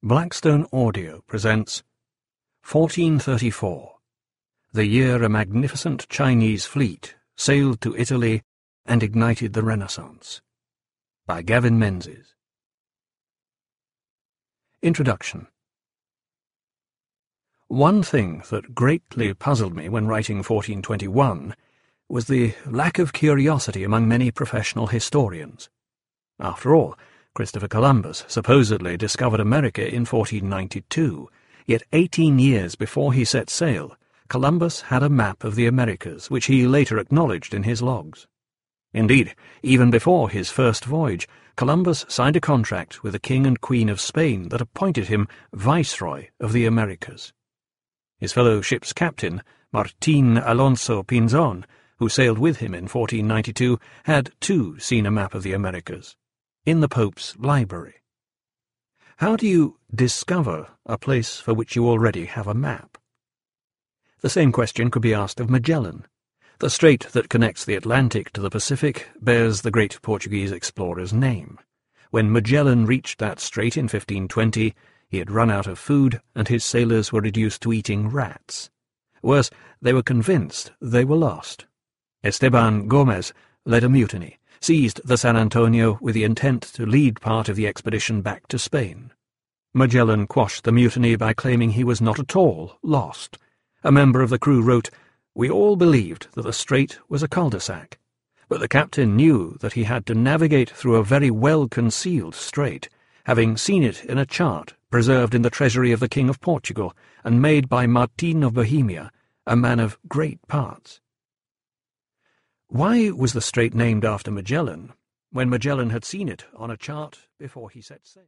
Blackstone Audio presents 1434, the year a magnificent Chinese fleet sailed to Italy and ignited the Renaissance, by Gavin Menzies. Introduction. One thing that greatly puzzled me when writing 1421 was the lack of curiosity among many professional historians. After all, Christopher Columbus supposedly discovered America in 1492, yet 18 years before he set sail, Columbus had a map of the Americas, which he later acknowledged in his logs. Indeed, even before his first voyage, Columbus signed a contract with the King and Queen of Spain that appointed him Viceroy of the Americas. His fellow ship's captain, Martin Alonso Pinzon, who sailed with him in 1492, had too seen a map of the Americas in the Pope's library. How do you discover a place for which you already have a map? The same question could be asked of Magellan. The strait that connects the Atlantic to the Pacific bears the great Portuguese explorer's name. When Magellan reached that strait in 1520, he had run out of food and his sailors were reduced to eating rats. Worse, they were convinced they were lost. Esteban Gomez led a mutiny, seized the San Antonio with the intent to lead part of the expedition back to Spain. Magellan quashed the mutiny by claiming he was not at all lost. A member of the crew wrote, "We all believed that the strait was a cul-de-sac, but the captain knew that he had to navigate through a very well-concealed strait, having seen it in a chart preserved in the treasury of the King of Portugal and made by Martin of Bohemia, a man of great parts." Why was the strait named after Magellan, when Magellan had seen it on a chart before he set sail?